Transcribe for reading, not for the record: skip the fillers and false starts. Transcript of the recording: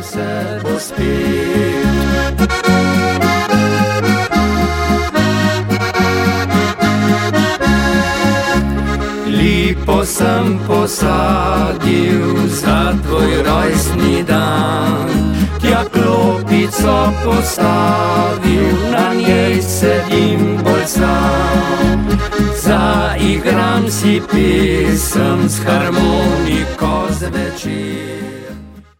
se bo spet. Lipo sem posadil za tvoj rojstni dan, tja klopico postavil, na njej sedim bolj sam. Zaigram si pesem s harmoniko zvečer.